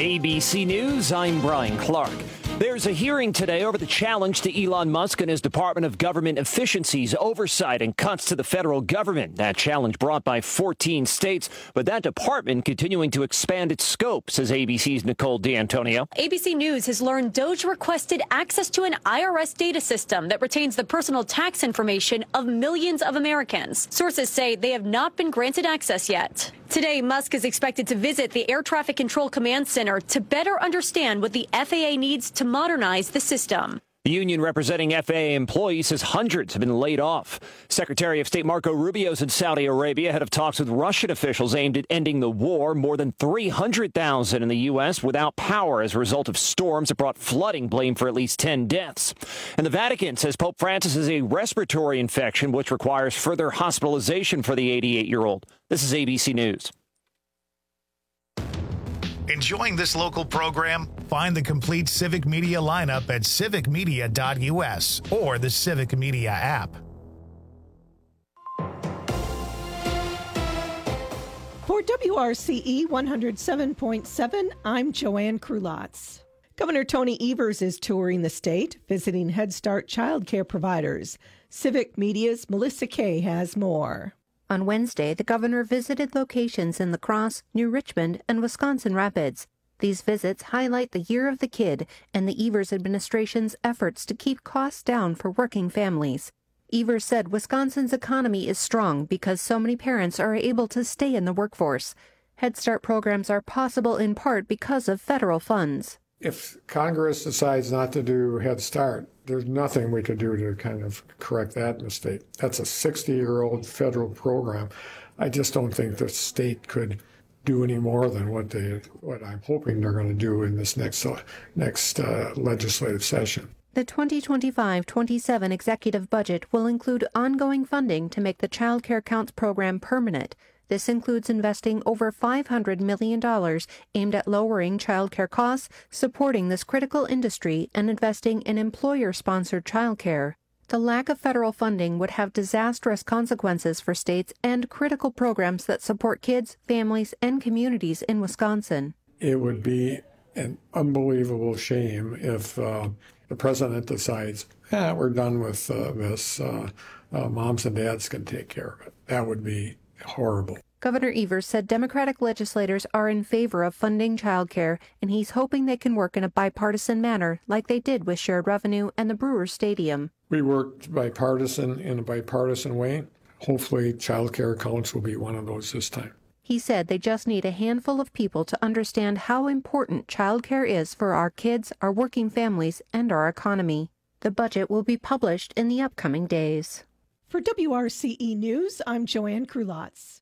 ABC News, I'm Brian Clark. There's a hearing today over the challenge to Elon Musk and his Department of Government Efficiency's oversight and cuts to the federal government. That challenge brought by 14 states, but that department continuing to expand its scope, says ABC's Nicole D'Antonio. ABC News has learned DOJ requested access to an IRS data system that retains the personal tax information of millions of Americans. Sources say they have not been granted access yet. Today, Musk is expected to visit the Air Traffic Control Command Center to better understand what the FAA needs to modernize the system. The union representing FAA employees says hundreds have been laid off. Secretary of State Marco Rubio's in Saudi Arabia ahead of talks with Russian officials aimed at ending the war. More than 300,000 in the U.S. without power as a result of storms that brought flooding, blamed for at least 10 deaths. And the Vatican says Pope Francis has a respiratory infection which requires further hospitalization for the 88-year-old. This is ABC News. Enjoying this local program? Find the complete Civic Media lineup at civicmedia.us or the Civic Media app. For WRCE 107.7, I'm Joanne Krulotz. Governor Tony Evers is touring the state, visiting Head Start child care providers. Civic Media's Melissa Kay has more. On Wednesday, the governor visited locations in La Crosse, New Richmond, and Wisconsin Rapids. These visits highlight the Year of the Kid and the Evers administration's efforts to keep costs down for working families. Evers said Wisconsin's economy is strong because so many parents are able to stay in the workforce. Head Start programs are possible in part because of federal funds. If Congress decides not to do Head Start, there's nothing we could do to kind of correct that mistake. That's a 60-year-old federal program. I just don't think the state could do any more than what I'm hoping they're going to do in this next legislative session. The 2025-27 executive budget will include ongoing funding to make the Child Care Counts program permanent. This includes investing over $500 million aimed at lowering child care costs, supporting this critical industry, and investing in employer-sponsored child care. The lack of federal funding would have disastrous consequences for states and critical programs that support kids, families, and communities in Wisconsin. It would be an unbelievable shame if the president decides, we're done with this, moms and dads can take care of it. That would be horrible. Governor Evers said Democratic legislators are in favor of funding childcare, and he's hoping they can work in a bipartisan manner like they did with shared revenue and the Brewers Stadium. We worked in a bipartisan way. Hopefully child care counts will be one of those this time. He said they just need a handful of people to understand how important child care is for our kids, our working families, and our economy. The budget will be published in the upcoming days. For WRCE News, I'm Joanne Krulotz.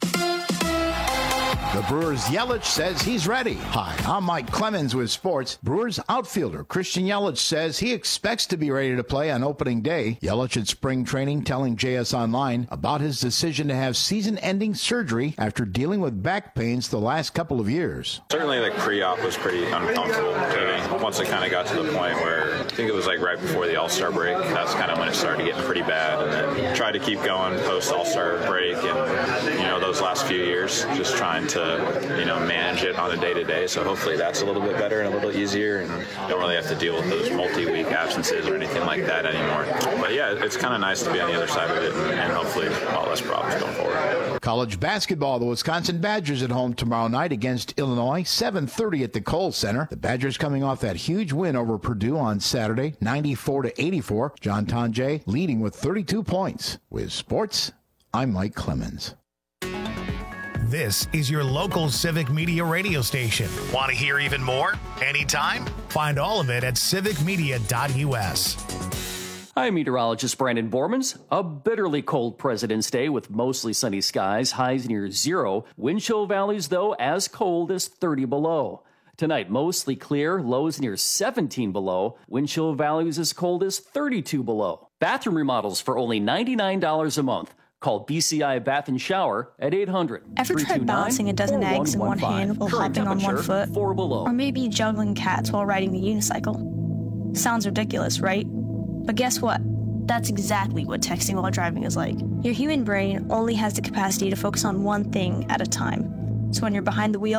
The Brewers' Yelich says he's ready. Hi, I'm Mike Clemens with sports. Brewers outfielder Christian Yelich says he expects to be ready to play on opening day. Yelich at spring training telling JS Online about his decision to have season-ending surgery after dealing with back pains the last couple of years. Certainly the pre-op was pretty uncomfortable to me. Once it kind of got to the point where I think it was like right before the All-Star break, that's kind of when it started getting pretty bad. And then tried to keep going post-All-Star break and, those last few years, just trying to, manage it on a day-to-day. So hopefully that's a little bit better and a little easier and don't really have to deal with those multi-week absences or anything like that anymore. But yeah, it's kind of nice to be on the other side of it and hopefully a lot less problems going forward. College basketball, the Wisconsin Badgers at home tomorrow night against Illinois, 7:30 at the Kohl Center. The Badgers coming off that huge win over Purdue on Saturday, 94-84. John Tonje leading with 32 points. With sports, I'm Mike Clemens. This is your local Civic Media radio station. Want to hear even more? Anytime? Find all of it at civicmedia.us. I'm meteorologist Brandon Bormans. A bitterly cold President's Day with mostly sunny skies, highs near zero. Wind chill valleys, though, as cold as 30 below. Tonight, mostly clear, lows near 17 below. Wind chill values as cold as 32 below. Bathroom remodels for only $99 a month. Call BCI Bath and Shower at 800. Ever tried balancing a dozen eggs in one hand while hopping on 1 foot? 4 below. Or maybe juggling cats while riding the unicycle? Sounds ridiculous, right? But guess what? That's exactly what texting while driving is like. Your human brain only has the capacity to focus on one thing at a time. So when you're behind the wheel,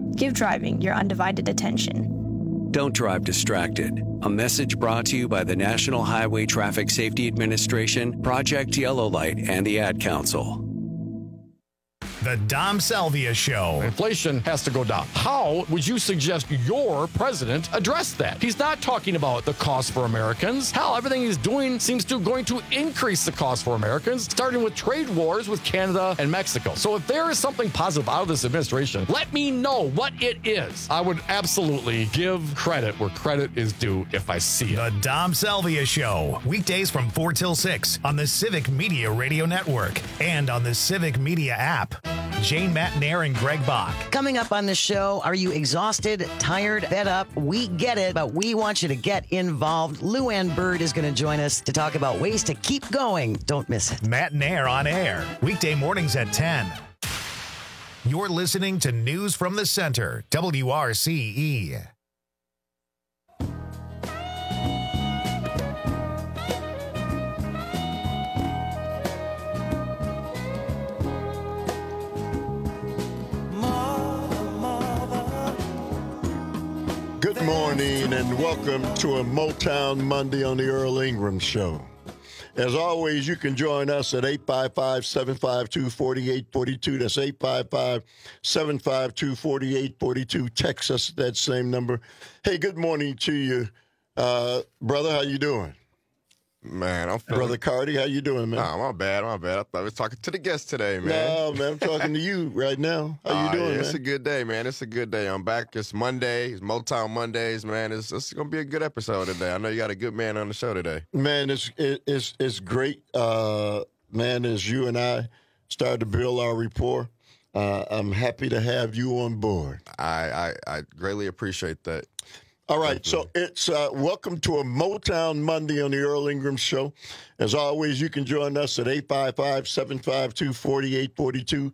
Give driving your undivided attention. Don't drive distracted. A message brought to you by the National Highway Traffic Safety Administration, Project Yellow Light, and the Ad Council. The Dom Salvia Show. Inflation has to go down. How would you suggest your president address that? He's not talking about the cost for Americans. Hell, everything he's doing seems to going to increase the cost for Americans, starting with trade wars with Canada and Mexico. So if there is something positive out of this administration, let me know what it is. I would absolutely give credit where credit is due if I see it. The Dom Salvia Show. Weekdays from 4 till 6 on the Civic Media Radio Network and on the Civic Media app. Jane Matnair and Greg Bach. Coming up on the show, are you exhausted, tired, fed up? We get it, but we want you to get involved. Lou Ann Bird is going to join us to talk about ways to keep going. Don't miss it. Matnair on air, weekday mornings at 10. You're listening to News from the Center, WRCE. Good morning and welcome to a Motown Monday on the Earl Ingram Show. As always, you can join us at 855-752-4842. That's 855-752-4842. Text us at that same number. Hey, good morning to you, brother. How you doing? Man, I'm feeling... Brother Cardi, how you doing, man? Nah, my bad. I thought I was talking to the guest today, man. No, man, I'm talking to you right now. How you doing, yeah, man? It's a good day, man. It's a good day. I'm back. It's Monday. It's Motown Mondays, man. It's going to be a good episode today. I know you got a good man on the show today. Man, it's great, man, as you and I start to build our rapport. I'm happy to have you on board. I greatly appreciate that. All right, so it's welcome to a Motown Monday on the Earl Ingram Show. As always, you can join us at 855-752-4842,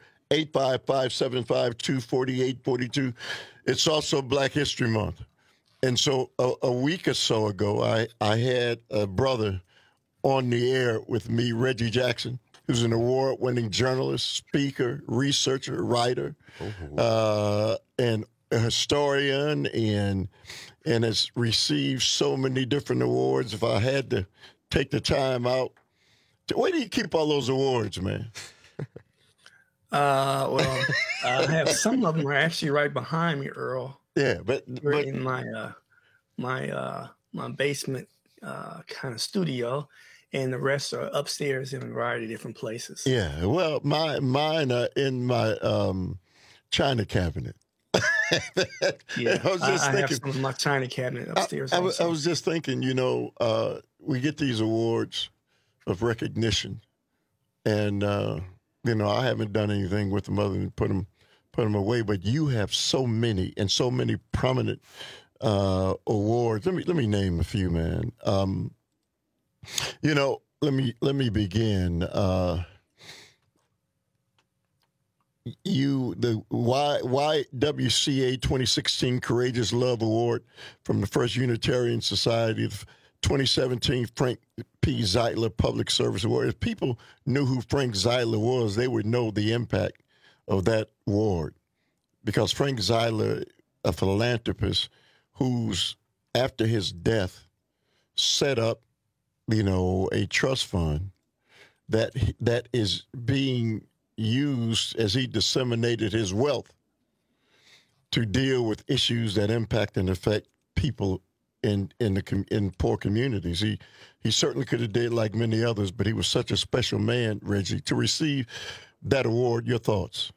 855-752-4842. It's also Black History Month. And so a week or so ago, I had a brother on the air with me, Reggie Jackson, who's an award-winning journalist, speaker, researcher, writer, and a historian, and has received so many different awards. If I had to take the time out, where do you keep all those awards, man? Well, I have some of them are actually right behind me, Earl. Yeah, but in my basement kind of studio, and the rest are upstairs in a variety of different places. Yeah, well, mine are in my china cabinet. Yeah, I have some of my china cabinet upstairs. I was just thinking, we get these awards of recognition, and I haven't done anything with them other than put them away. But you have so many and so many prominent awards. Let me name a few, man. Let me begin. The YWCA 2016 Courageous Love Award from the First Unitarian Society, the 2017 Frank P. Zeitler Public Service Award. If people knew who Frank Zeitler was, they would know the impact of that award, because Frank Zeitler, a philanthropist who's, after his death, set up, a trust fund that is being used as he disseminated his wealth to deal with issues that impact and affect people in poor communities. He certainly could have did like many others, but he was such a special man, Reggie, to receive that award. Your thoughts?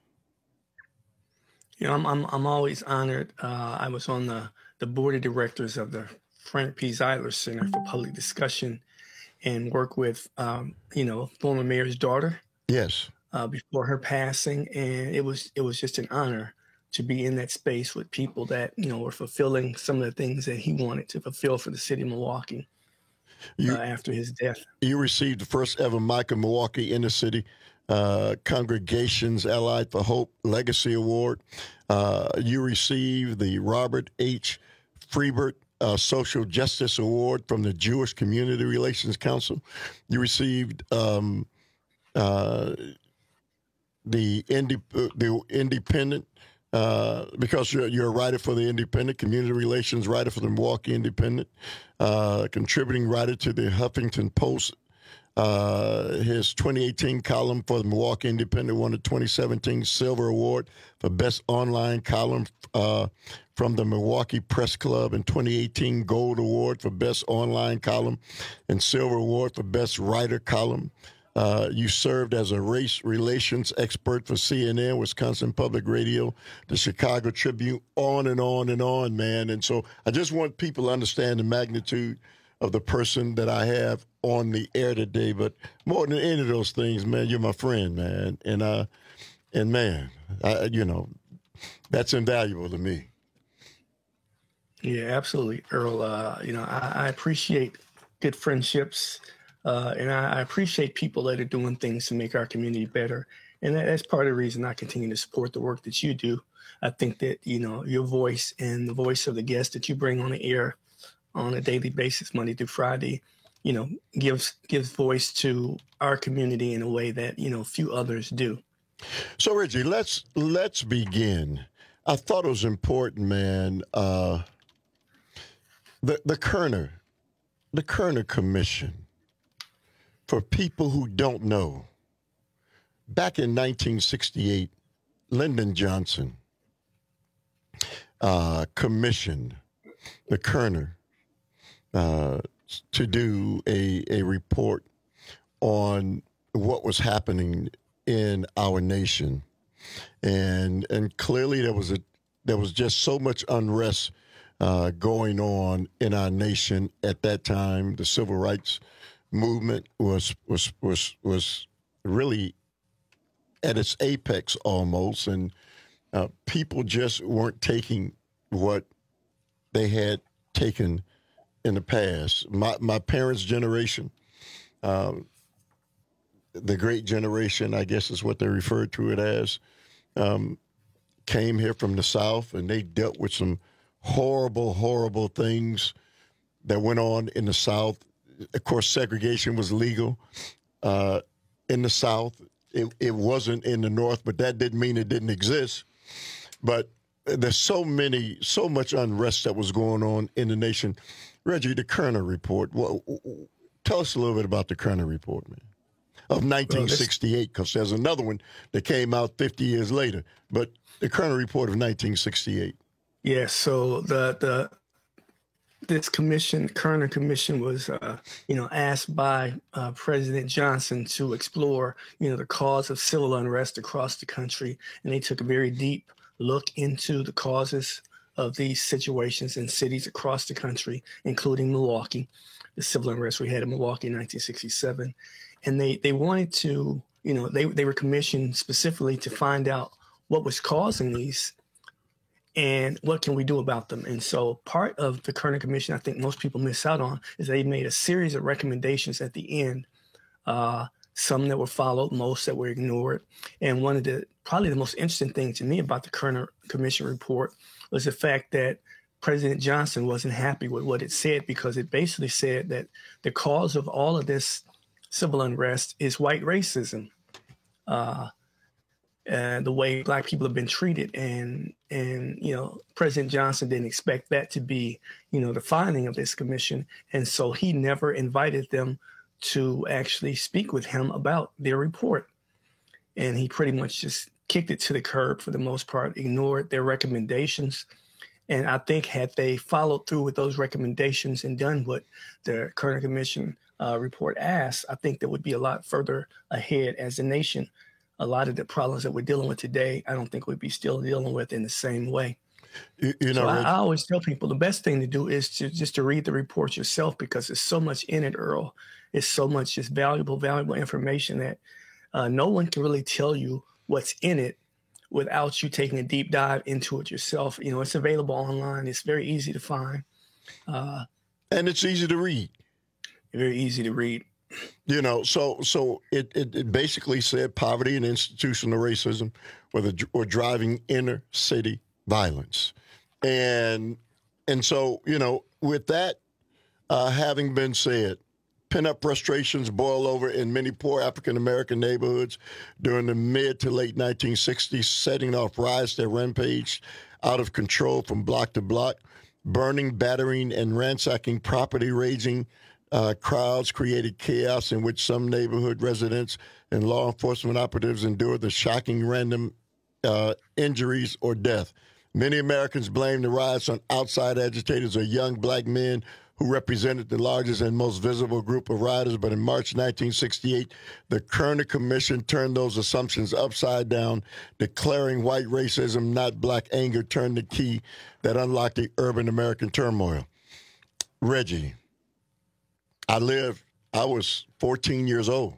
I'm always honored. I was on the board of directors of the Frank P. Zeitler Center for Public Discussion, and work with former mayor's daughter. Yes. Before her passing, and it was just an honor to be in that space with people that were fulfilling some of the things that he wanted to fulfill for the city of Milwaukee after his death. You received the first ever Micah Milwaukee Inner City Congregations Allied for Hope Legacy Award. You received the Robert H. Freibert Social Justice Award from the Jewish Community Relations Council. You received the Independent because you're a writer for the Independent, community relations writer for the Milwaukee Independent, contributing writer to the Huffington Post. His 2018 column for the Milwaukee Independent won the 2017 Silver Award for Best Online Column from the Milwaukee Press Club, and 2018 Gold Award for Best Online Column and Silver Award for Best Writer Column. You served as a race relations expert for CNN, Wisconsin Public Radio, the Chicago Tribune, on and on and on, man. And so I just want people to understand the magnitude of the person that I have on the air today. But more than any of those things, man, you're my friend, man. And man, that's invaluable to me. Yeah, absolutely, Earl. I appreciate good friendships. And I appreciate people that are doing things to make our community better. And that's part of the reason I continue to support the work that you do. I think that, your voice and the voice of the guests that you bring on the air on a daily basis, Monday through Friday, gives voice to our community in a way that, few others do. So, Reggie, let's begin. I thought it was important, man. The Kerner Commission. For people who don't know, back in 1968, Lyndon Johnson commissioned the Kerner to do a report on what was happening in our nation, and clearly there was just so much unrest going on in our nation at that time. The civil rights movement was really at its apex almost, and people just weren't taking what they had taken in the past. My parents' generation, the great generation, I guess is what they referred to it as, came here from the South, and they dealt with some horrible, horrible things that went on in the South. Of course, segregation was legal in the South. It wasn't in the North, but that didn't mean it didn't exist. But there's so much unrest that was going on in the nation. Reggie, the Kerner Report. Well, tell us a little bit about the Kerner Report, man, of 1968, because there's another one that came out 50 years later. But the Kerner Report of 1968. Yeah, so this commission, Kerner Commission, was, asked by President Johnson to explore, the cause of civil unrest across the country. And they took a very deep look into the causes of these situations in cities across the country, including Milwaukee, the civil unrest we had in Milwaukee in 1967. And they wanted to, they were commissioned specifically to find out what was causing these and what can we do about them. And so part of the Kerner Commission, I think most people miss out on, is they made a series of recommendations at the end, some that were followed, most that were ignored. And one of probably the most interesting things to me about the Kerner Commission report was the fact that President Johnson wasn't happy with what it said, because it basically said that the cause of all of this civil unrest is white racism. And the way Black people have been treated, and President Johnson didn't expect that to be, the finding of this commission. And so he never invited them to actually speak with him about their report. And he pretty much just kicked it to the curb for the most part, ignored their recommendations. And I think had they followed through with those recommendations and done what the Kerner Commission report asked, I think that would be a lot further ahead as a nation. A lot of the problems that we're dealing with today, I don't think we'd be still dealing with in the same way. I always tell people the best thing to do is to read the report yourself, because there's so much in it, Earl. It's so much just valuable information that no one can really tell you what's in it without you taking a deep dive into it yourself. It's available online. It's very easy to find. And it's easy to read. Very easy to read. So it basically said poverty and institutional racism were driving inner city violence. And so, with that having been said, Pent-up frustrations boil over in many poor African-American neighborhoods during the mid to late 1960s, setting off riots that rampaged out of control from block to block. Burning, battering, and ransacking property, raging crowds created chaos in which some neighborhood residents and law enforcement operatives endured the shocking random injuries or death. Many Americans blame the riots on outside agitators or young black men who represented the largest and most visible group of rioters. But in March 1968, the Kerner Commission turned those assumptions upside down, declaring white racism, not black anger, turned the key that unlocked the urban American turmoil. Reggie, I was 14 years old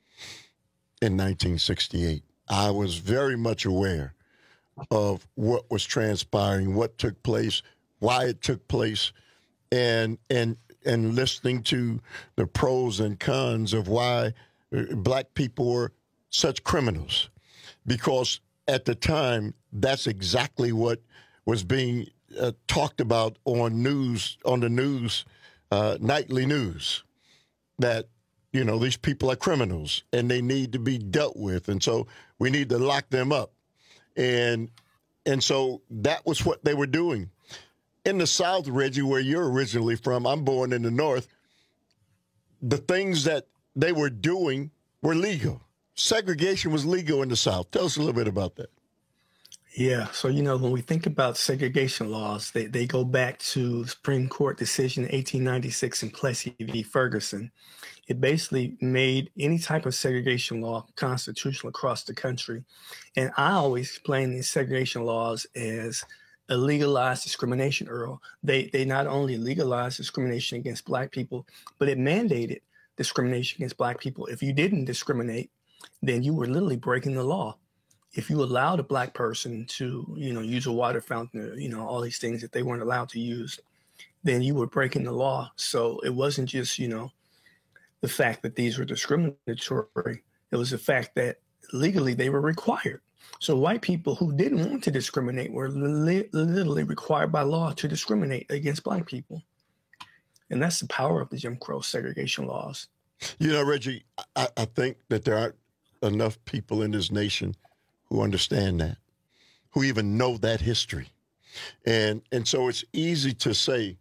in 1968. I was very much aware of what was transpiring, what took place, why it took place, and listening to the pros and cons of why black people were such criminals. Because at the time, that's exactly what was being talked about on the news, nightly news, that, you know, these people are criminals and they need to be dealt with. And so we need to lock them up. And so that was what they were doing. In the South, Reggie, where you're originally from, I'm born in the North, the things that they were doing were legal. Segregation was legal in the South. Tell us a little bit about that. Yeah. So, you know, when we think about segregation laws, they go back to the Supreme Court decision in 1896 in Plessy v. Ferguson. It basically made any type of segregation law constitutional across the country. And I always explain these segregation laws as a legalized discrimination, Earl. They not only legalized discrimination against black people, but it mandated discrimination against black people. If you didn't discriminate, then you were literally breaking the law. If you allowed a black person to, you know, use a water fountain, you know, all these things that they weren't allowed to use, then you were breaking the law. So it wasn't just, you know, the fact that these were discriminatory. It was the fact that legally they were required. So white people who didn't want to discriminate were literally required by law to discriminate against black people. And that's the power of the Jim Crow segregation laws. You know, Reggie, I think that there aren't enough people in this nation who understand that, who even know that history. And so it's easy to say,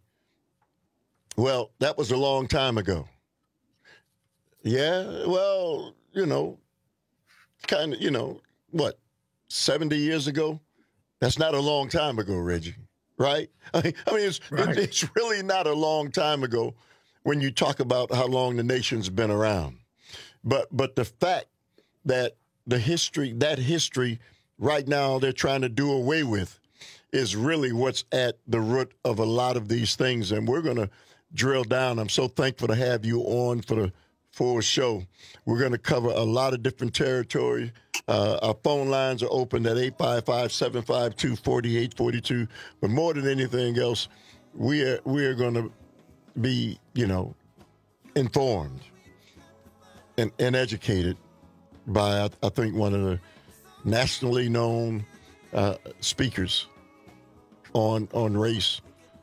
well, that was a long time ago. Yeah, well, you know, kind of, you know, what, 70 years ago? That's not a long time ago, Reggie, right? I mean, it's really not a long time ago when you talk about how long the nation's been around. But the fact that that history right now they're trying to do away with is really what's at the root of a lot of these things. And we're going to drill down. I'm so thankful to have you on for the full show. We're going to cover a lot of different territory. Our phone lines are open at 855-752-4842. But more than anything else, we are going to be, you know, informed and educated by, I think, one of the nationally known speakers on race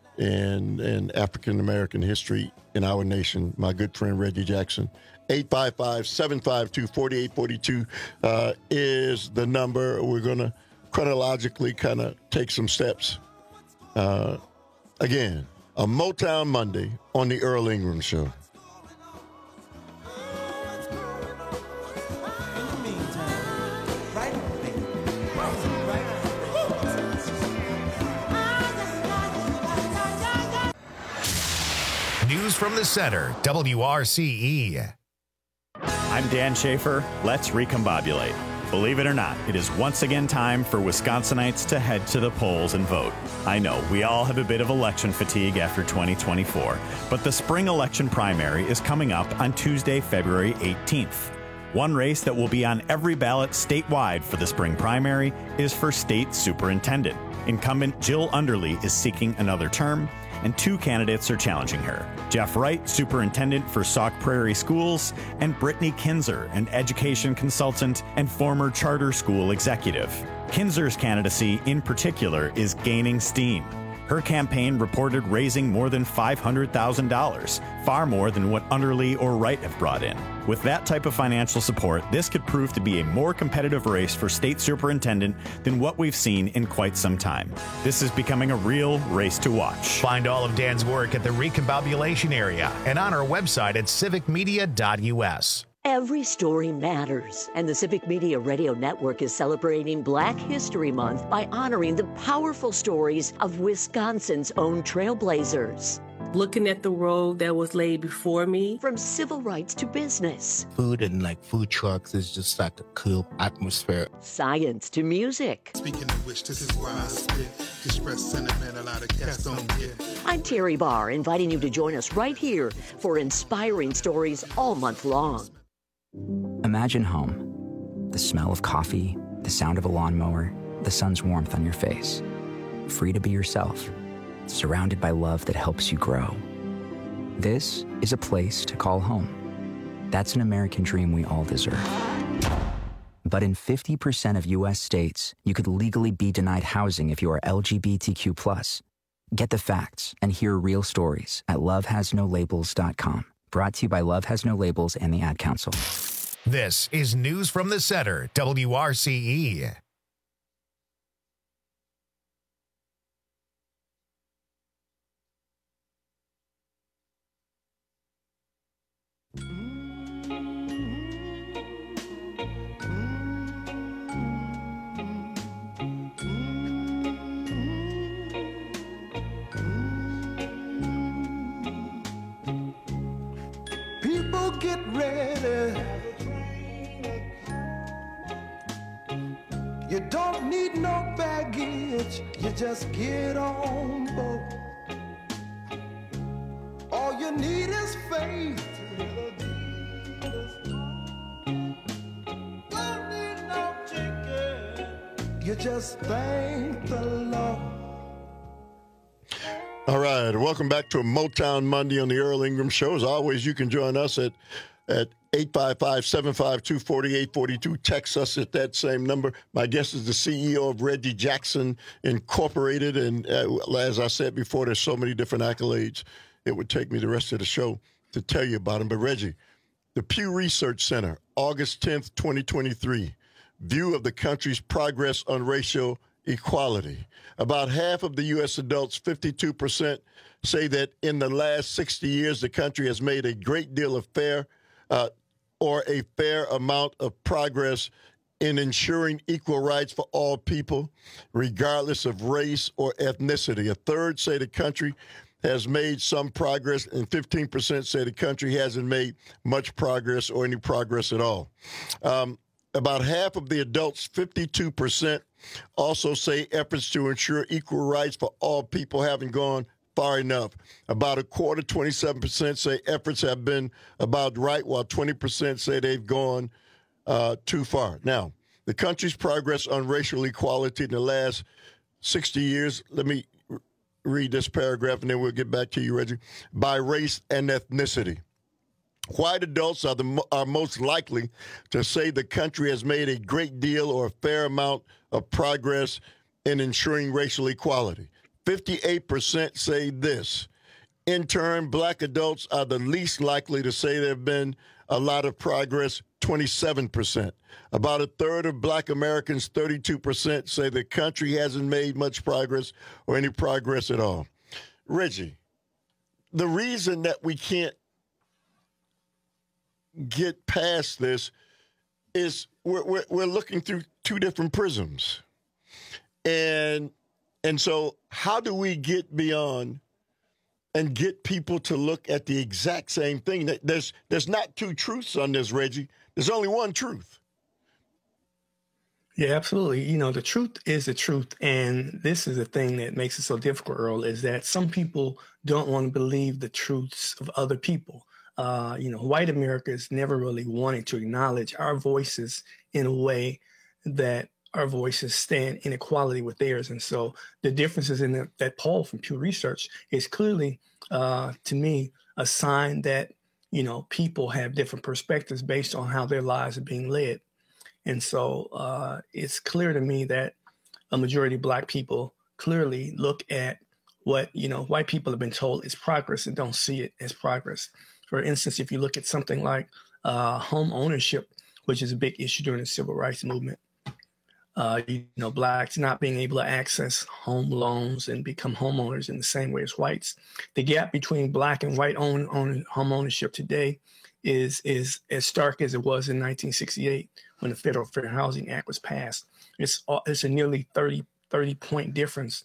and African-American history in our nation, my good friend Reggie Jackson. 855-752-4842 is the number. We're going to chronologically kind of take some steps. Again, a Motown Monday on the Earl Ingram Show. News from the center, WRCE. I'm Dan Schaefer. Let's recombobulate. Believe it or not, it is once again time for Wisconsinites to head to the polls and vote. I know, we all have a bit of election fatigue after 2024, but the spring election primary is coming up on Tuesday, February 18th. One race that will be on every ballot statewide for the spring primary is for state superintendent. Incumbent Jill Underly is seeking another term, and two candidates are challenging her. Jeff Wright, superintendent for Sauk Prairie Schools, and Brittany Kinzer, an education consultant and former charter school executive. Kinzer's candidacy, in particular, is gaining steam. Her campaign reported raising more than $500,000, far more than what Underly or Wright have brought in. With that type of financial support, this could prove to be a more competitive race for state superintendent than what we've seen in quite some time. This is becoming a real race to watch. Find all of Dan's work at the Recombobulation area and on our website at civicmedia.us. Every story matters, and the Civic Media Radio Network is celebrating Black History Month by honoring the powerful stories of Wisconsin's own trailblazers. Looking at the road that was laid before me. From civil rights to business. Food and food trucks is just like a cool atmosphere. Science to music. Speaking of which, this is why I spit. Express sentiment a lot of cats don't get. I'm Terry Barr, inviting you to join us right here for inspiring stories all month long. Imagine home. The smell of coffee, the sound of a lawnmower, the sun's warmth on your face. Free to be yourself, surrounded by love that helps you grow. This is a place to call home. That's an American dream we all deserve. But in 50% of U.S. states, you could legally be denied housing if you are LGBTQ+. Get the facts and hear real stories at lovehasnolabels.com. Brought to you by Love Has No Labels and the Ad Council. This is News from the Center, WRCE. People get ready. You don't need no baggage. You just get on board. All you need is faith. Don't need no ticket. You just thank the Lord. All right, welcome back to a Motown Monday on the Earl Ingram Show. As always, you can join us at 855-752-4842. Text us at that same number. My guest is the CEO of Reggie Jackson Incorporated, and as I said before, there's so many different accolades. It would take me the rest of the show to tell you about them. But Reggie, the Pew Research Center, August 10th, 2023, view of the country's progress on racial equality. About half of the U.S. adults, 52%, say that in the last 60 years, the country has made a great deal of fair amount of progress in ensuring equal rights for all people, regardless of race or ethnicity. A third say the country has made some progress, and 15% say the country hasn't made much progress or any progress at all. About half of the adults, 52%, also say efforts to ensure equal rights for all people haven't gone far enough. About a quarter, 27%, say efforts have been about right, while 20% say they've gone too far. Now, the country's progress on racial equality in the last 60 years, let me read this paragraph and then we'll get back to you, Reggie. By race and ethnicity. White adults are most likely to say the country has made a great deal or a fair amount of progress in ensuring racial equality. 58% say this. In turn, black adults are the least likely to say there have been a lot of progress, 27%. About a third of black Americans, 32%, say the country hasn't made much progress or any progress at all. Reggie, the reason that we can't get past this is we're looking through two different prisms. And so how do we get beyond and get people to look at the exact same thing? There's not two truths on this, Reggie. There's only one truth. Yeah, absolutely. You know, the truth is the truth. And this is the thing that makes it so difficult, Earl, is that some people don't want to believe the truths of other people. White America has never really wanted to acknowledge our voices in a way that our voices stand in equality with theirs. And so the differences in that poll from Pew Research is clearly, to me, a sign that, people have different perspectives based on how their lives are being led. And so it's clear to me that a majority of Black people clearly look at what, white people have been told is progress and don't see it as progress. For instance, if you look at something like home ownership, which is a big issue during the civil rights movement, blacks not being able to access home loans and become homeowners in the same way as whites. The gap between black and white home ownership today is as stark as it was in 1968 when the Federal Fair Housing Act was passed. It's a nearly 30-point difference.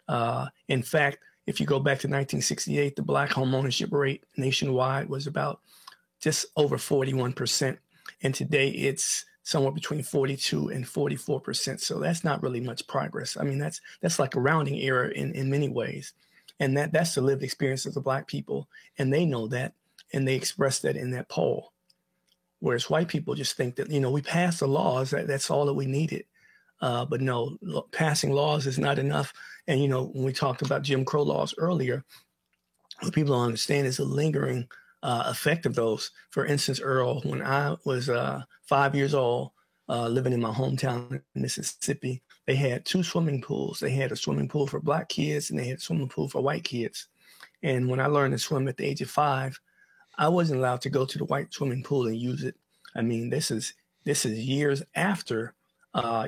In fact, if you go back to 1968, the black home ownership rate nationwide was about just over 41%. And today it's somewhere between 42 and 44%. So that's not really much progress. I mean, that's like a rounding error in many ways. And that's the lived experience of the black people. And they know that, and they express that in that poll. Whereas white people just think that, we passed the laws, that's all that we needed. But no, passing laws is not enough. And, when we talked about Jim Crow laws earlier, what people don't understand is the lingering effect of those. For instance, Earl, when I was 5 years old, living in my hometown in Mississippi, they had 2 swimming pools. They had a swimming pool for black kids and they had a swimming pool for white kids. And when I learned to swim at the age of 5, I wasn't allowed to go to the white swimming pool and use it. I mean, this is years after the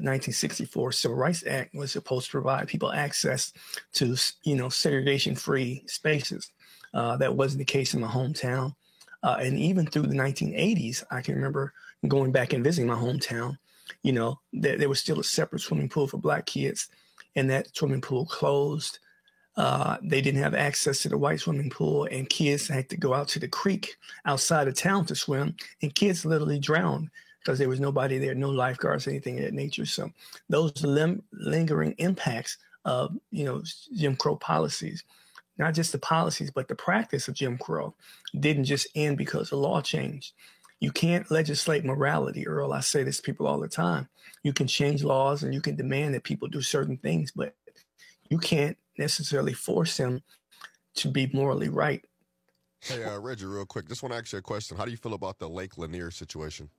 1964 Civil Rights Act was supposed to provide people access to, segregation-free spaces. That wasn't the case in my hometown. And even through the 1980s, I can remember going back and visiting my hometown, there was still a separate swimming pool for black kids, and that swimming pool closed. They didn't have access to the white swimming pool, and kids had to go out to the creek outside of town to swim, and kids literally drowned because there was nobody there, no lifeguards, anything of that nature. So those lingering impacts of, Jim Crow policies, not just the policies, but the practice of Jim Crow didn't just end because the law changed. You can't legislate morality, Earl. I say this to people all the time. You can change laws and you can demand that people do certain things, but you can't necessarily force them to be morally right. Hey, Reggie, real quick, just want to ask you a question. How do you feel about the Lake Lanier situation?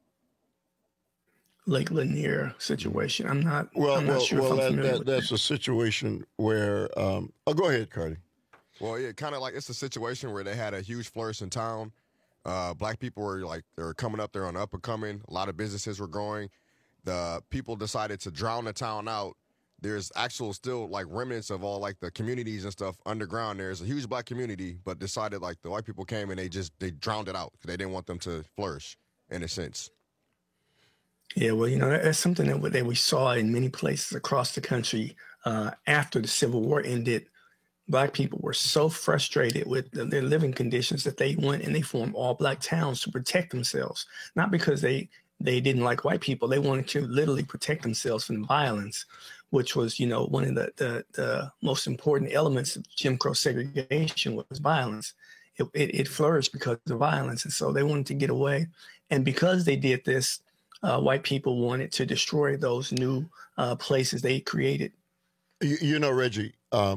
Lake Lanier situation. I'm not sure if I'm familiar with that's a situation where, go ahead, Cardi. Well, yeah, kind of like it's a situation where they had a huge flourish in town. Black people were they're coming up there on the up and coming. A lot of businesses were growing. The people decided to drown the town out. There's actual still remnants of all the communities and stuff underground. There's a huge black community, but decided the white people came and they drowned it out because they didn't want them to flourish in a sense. Yeah, well, that's something that we saw in many places across the country after the Civil War ended. Black people were so frustrated with their living conditions that they went and they formed all black towns to protect themselves, not because they didn't like white people. They wanted to literally protect themselves from violence, which was, one of the most important elements of Jim Crow segregation was violence. It flourished because of violence. And so they wanted to get away. And because they did this, white people wanted to destroy those new places they created. Reggie,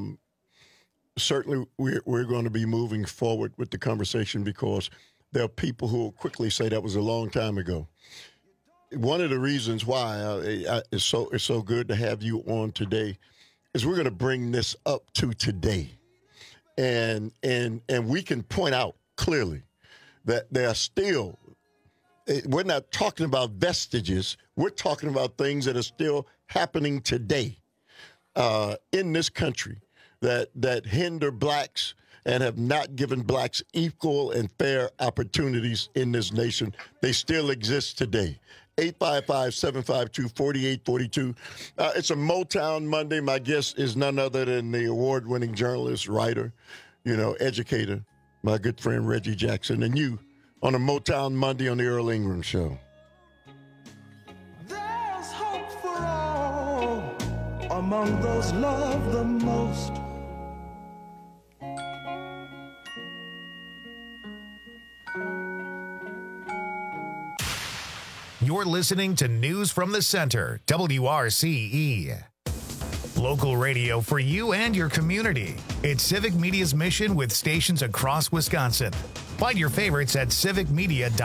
certainly we're going to be moving forward with the conversation because there are people who will quickly say that was a long time ago. One of the reasons why it's so good to have you on today is we're going to bring this up to today, and we can point out clearly that there are still. We're not talking about vestiges. We're talking about things that are still happening today in this country that hinder blacks and have not given blacks equal and fair opportunities in this nation. They still exist today. 855-752-4842. It's a Motown Monday. My guest is none other than the award-winning journalist, writer, educator, my good friend Reggie Jackson, and you on a Motown Monday on the Earl Ingram Show. There's hope for all among those loved the most. You're listening to News from the Center, WRCE. Local radio for you and your community. It's Civic Media's mission with stations across Wisconsin. Find your favorites at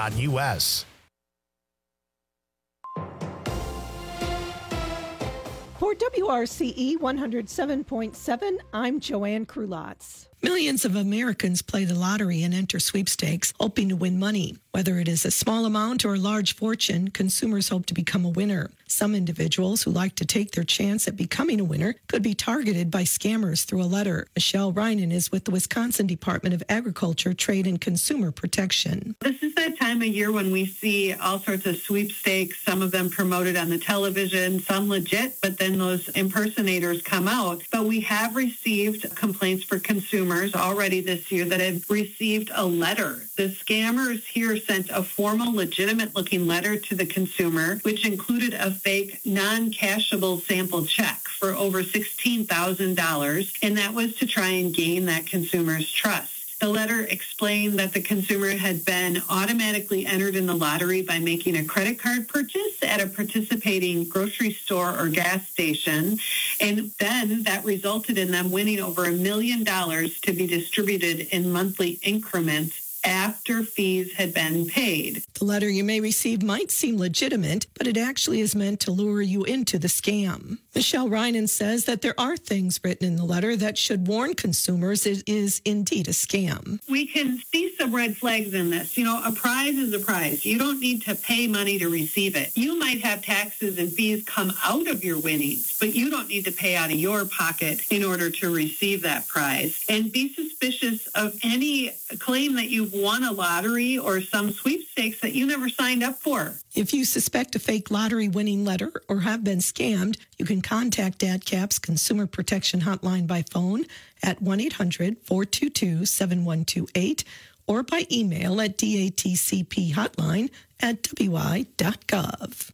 civicmedia.us. For WRCE 107.7, I'm Joanne Krulotz. Millions of Americans play the lottery and enter sweepstakes, hoping to win money. Whether it is a small amount or a large fortune, consumers hope to become a winner. Some individuals who like to take their chance at becoming a winner could be targeted by scammers through a letter. Michelle Reinen is with the Wisconsin Department of Agriculture, Trade, and Consumer Protection. This is that time of year when we see all sorts of sweepstakes, some of them promoted on the television, some legit, but then those impersonators come out. But we have received complaints for consumers already this year that have received a letter. The scammers here sent a formal, legitimate-looking letter to the consumer, which included a fake, non-cashable sample check for over $16,000, and that was to try and gain that consumer's trust. The letter explained that the consumer had been automatically entered in the lottery by making a credit card purchase at a participating grocery store or gas station, and then that resulted in them winning over $1 million to be distributed in monthly increments after fees had been paid. The letter you may receive might seem legitimate, but it actually is meant to lure you into the scam. Michelle Reinen says that there are things written in the letter that should warn consumers it is indeed a scam. We can see some red flags in this. You know, a prize is a prize. You don't need to pay money to receive it. You might have taxes and fees come out of your winnings, but you don't need to pay out of your pocket in order to receive that prize. And be suspicious of any claim that you've won a lottery or some sweepstakes that you never signed up for. If you suspect a fake lottery winning letter or have been scammed, you can contact ADCAP's Consumer Protection Hotline by phone at 1-800-422-7128 or by email at datcphotline@wi.gov.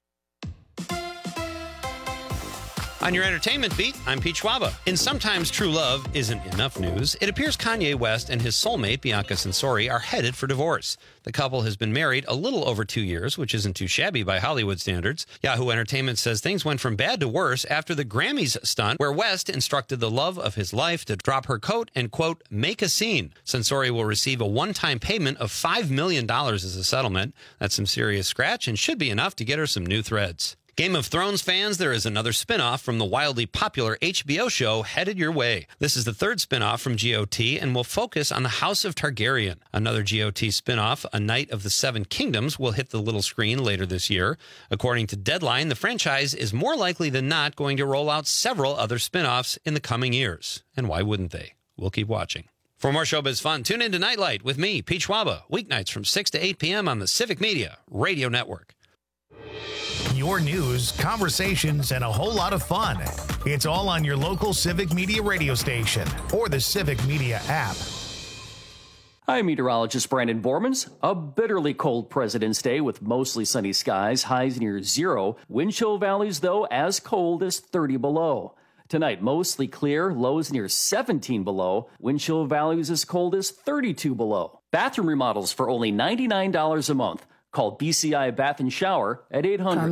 On your entertainment beat, I'm Pete Schwaba. In Sometimes True Love Isn't Enough news, it appears Kanye West and his soulmate, Bianca Censori, are headed for divorce. The couple has been married a little over 2 years, which isn't too shabby by Hollywood standards. Yahoo Entertainment says things went from bad to worse after the Grammys stunt, where West instructed the love of his life to drop her coat and, quote, make a scene. Censori will receive a one-time payment of $5 million as a settlement. That's some serious scratch and should be enough to get her some new threads. Game of Thrones fans, there is another spin-off from the wildly popular HBO show headed your way. This is the third spin-off from GOT and will focus on the House of Targaryen. Another GOT spin-off, A Knight of the Seven Kingdoms, will hit the little screen later this year. According to Deadline, the franchise is more likely than not going to roll out several other spin-offs in the coming years. And why wouldn't they? We'll keep watching. For more showbiz fun, tune in to Nightlight with me, Pete Schwaba, weeknights from 6 to 8 p.m. on the Civic Media Radio Network. Your news, conversations, and a whole lot of fun. It's all on your local Civic Media radio station or the Civic Media app. I'm meteorologist Brandon Bormans. A bitterly cold President's Day with mostly sunny skies, highs near 0. Wind chill valleys, though, as cold as 30 below. Tonight, mostly clear, lows near 17 below. Wind chill values as cold as 32 below. Bathroom remodels for only $99 a month. Call BCI Bath and Shower at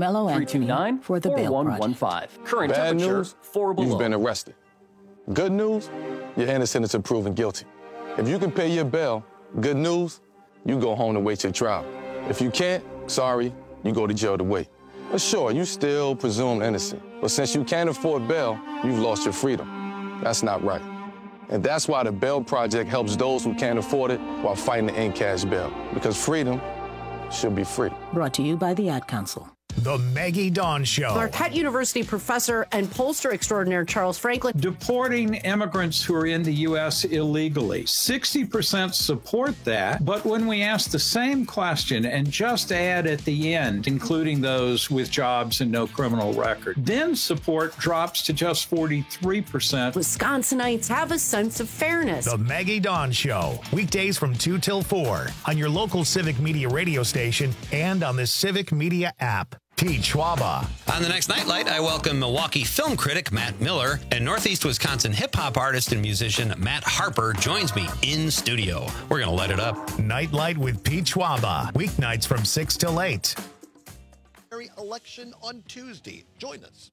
800-329-4115. Current Bad temperature, news, 4 below. You've been arrested. Good news, you're innocent until proven guilty. If you can pay your bail, good news, you go home to wait your trial. If you can't, sorry, you go to jail to wait. But sure, you still presumed innocent. But since you can't afford bail, you've lost your freedom. That's not right. And that's why the Bail Project helps those who can't afford it while fighting to end cash bail. Because freedom should be free. Brought to you by the Ad Council. The Maggie Dawn Show. Marquette University professor and pollster extraordinaire Charles Franklin. Deporting immigrants who are in the U.S. illegally. 60% support that, but when we ask the same question and just add at the end, including those with jobs and no criminal record, then support drops to just 43%. Wisconsinites have a sense of fairness. The Maggie Dawn Show. Weekdays from 2 till 4 on your local Civic Media radio station and on the Civic Media app. Pete Schwaba. On the next Nightlight, I welcome Milwaukee film critic Matt Miller and Northeast Wisconsin hip-hop artist and musician Matt Harper joins me in studio. We're going to light it up. Nightlight with Pete Schwaba. Weeknights from 6 till 8. Election on Tuesday. Join us.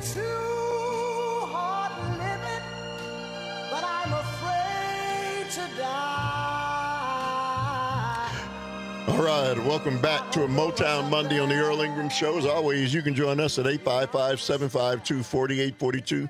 too hard living, but I'm afraid to die. All right, welcome back to a Motown Monday on the Earl Ingram Show. As always, you can join us at 855-752-4842,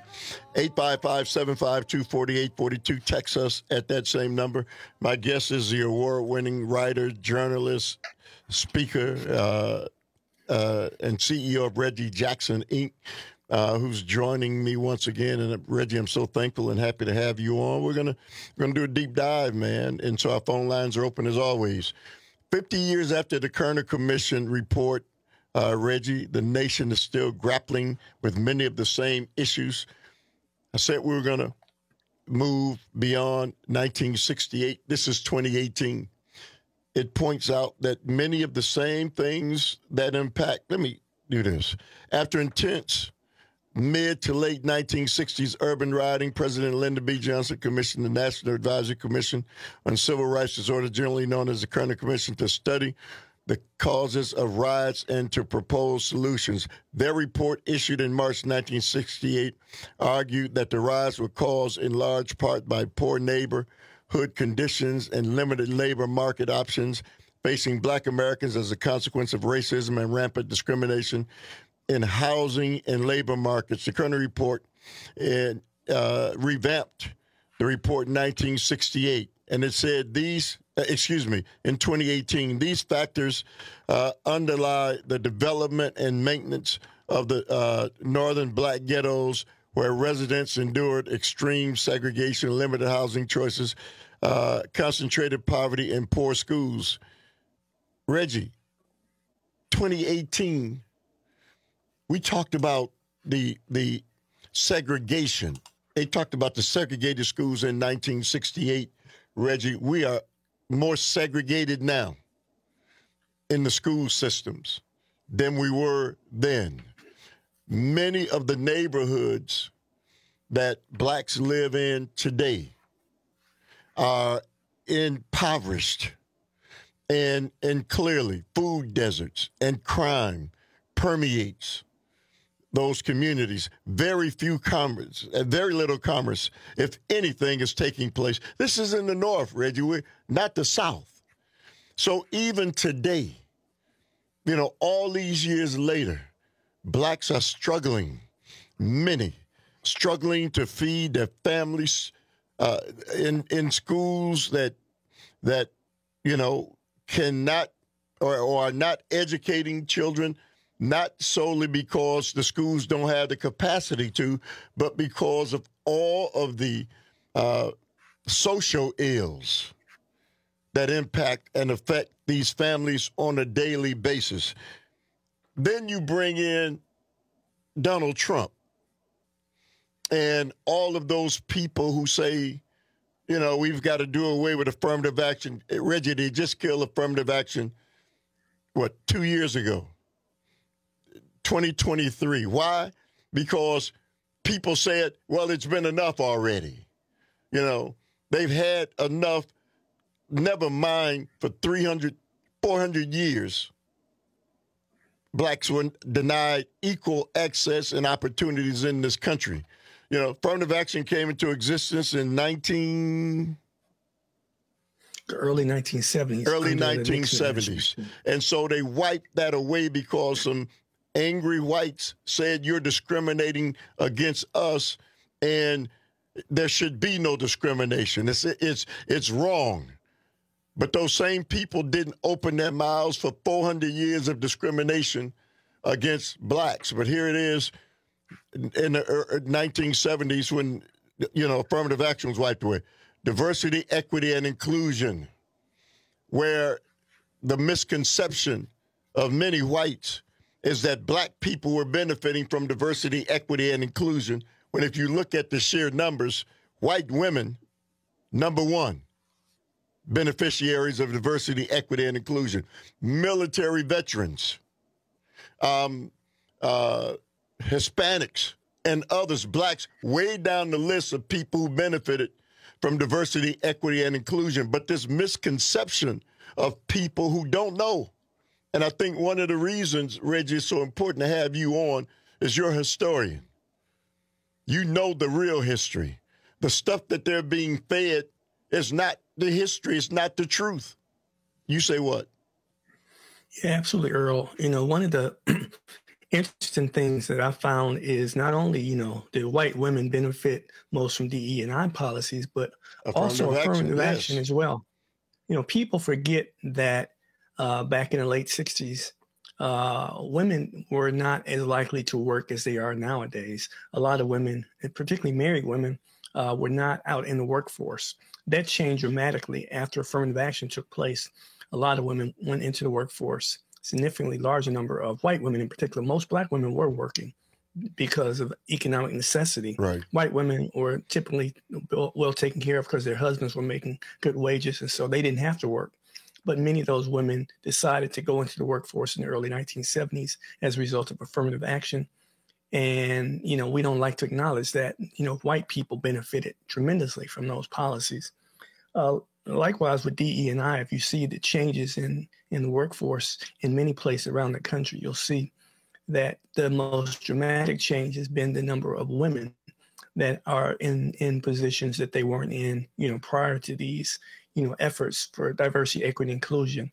855-752-4842. Text us at that same number. My guest is the award-winning writer, journalist, speaker, and CEO of Reggie Jackson, Inc., who's joining me once again. And Reggie, I'm so thankful and happy to have you on. We're gonna do a deep dive, man. And so our phone lines are open as always. 50 years after the Kerner Commission report, Reggie, the nation is still grappling with many of the same issues. I said we were going to move beyond 1968. This is 2018. It points out that many of the same things that impact, let me do this. After intense mid to late 1960s urban rioting, President Lyndon B. Johnson commissioned the National Advisory Commission on Civil Rights Disorder, generally known as the Kerner Commission, to study the causes of riots and to propose solutions. Their report, issued in March 1968, argued that the riots were caused in large part by poor neighborhood conditions and limited labor market options facing black Americans as a consequence of racism and rampant discrimination in housing and labor markets. The Kerner report revamped the report in 1968, and it said in 2018, these factors underlie the development and maintenance of the northern black ghettos where residents endured extreme segregation, limited housing choices, concentrated poverty, and poor schools. Reggie, 2018, we talked about the segregation. They talked about the segregated schools in 1968. Reggie, we are more segregated now in the school systems than we were then. Many of the neighborhoods that blacks live in today are impoverished and clearly food deserts and crime permeates those communities. Very few commerce, very little commerce, if anything, is taking place. This is in the North, Reggie. We're not the South. So even today, all these years later, blacks are struggling, many struggling to feed their families in schools that cannot or are not educating children, not solely because the schools don't have the capacity to, but because of all of the social ills that impact and affect these families on a daily basis. Then you bring in Donald Trump and all of those people who say, we've got to do away with affirmative action. Reggie, they just killed affirmative action, 2 years ago? 2023. Why? Because people said, well, it's been enough already. They've had enough, never mind for 300, 400 years. Blacks were denied equal access and opportunities in this country. Affirmative action came into existence in early 1970s. Early 1970s. And so they wiped that away because some angry whites said you're discriminating against us and there should be no discrimination. It's wrong. But those same people didn't open their mouths for 400 years of discrimination against blacks. But here it is in the 1970s when, affirmative action was wiped away. Diversity, equity, and inclusion, where the misconception of many whites is that black people were benefiting from diversity, equity, and inclusion, when if you look at the sheer numbers, white women, number one, beneficiaries of diversity, equity, and inclusion. Military veterans, Hispanics, and others, blacks, way down the list of people who benefited from diversity, equity, and inclusion. But this misconception of people who don't know. And I think one of the reasons, Reggie, it's so important to have you on is you're a historian. You know the real history. The stuff that they're being fed is not the history. It's not the truth. You say what? Yeah, absolutely, Earl. One of the interesting things that I found is not only, do white women benefit most from DE&I policies, but also affirmative action as well. People forget that back in the late 60s, women were not as likely to work as they are nowadays. A lot of women, and particularly married women, were not out in the workforce. That changed dramatically after affirmative action took place. A lot of women went into the workforce. Significantly larger number of white women in particular. Most black women were working because of economic necessity. Right. White women were typically well taken care of because their husbands were making good wages, and so they didn't have to work. But many of those women decided to go into the workforce in the early 1970s as a result of affirmative action. And, we don't like to acknowledge that, white people benefited tremendously from those policies. Likewise with DE&I, if you see the changes in the workforce in many places around the country, you'll see that the most dramatic change has been the number of women that are in positions that they weren't in, prior to these, efforts for diversity, equity, inclusion.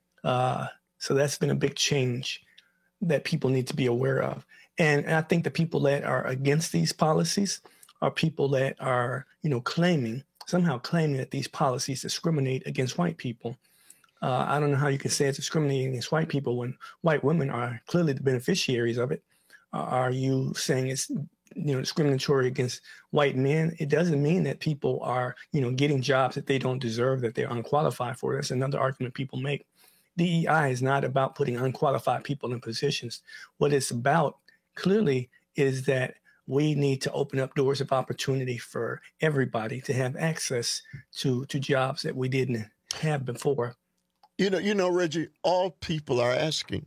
So that's been a big change that people need to be aware of. And I think the people that are against these policies are people that are, somehow claiming that these policies discriminate against white people. I don't know how you can say it's discriminating against white people when white women are clearly the beneficiaries of it. Are you saying it's discriminatory against white men? It doesn't mean that people are getting jobs that they don't deserve, that they're unqualified for. That's another argument people make. DEI is not about putting unqualified people in positions. What it's about clearly is that we need to open up doors of opportunity for everybody to have access to jobs that we didn't have before. Reggie, all people are asking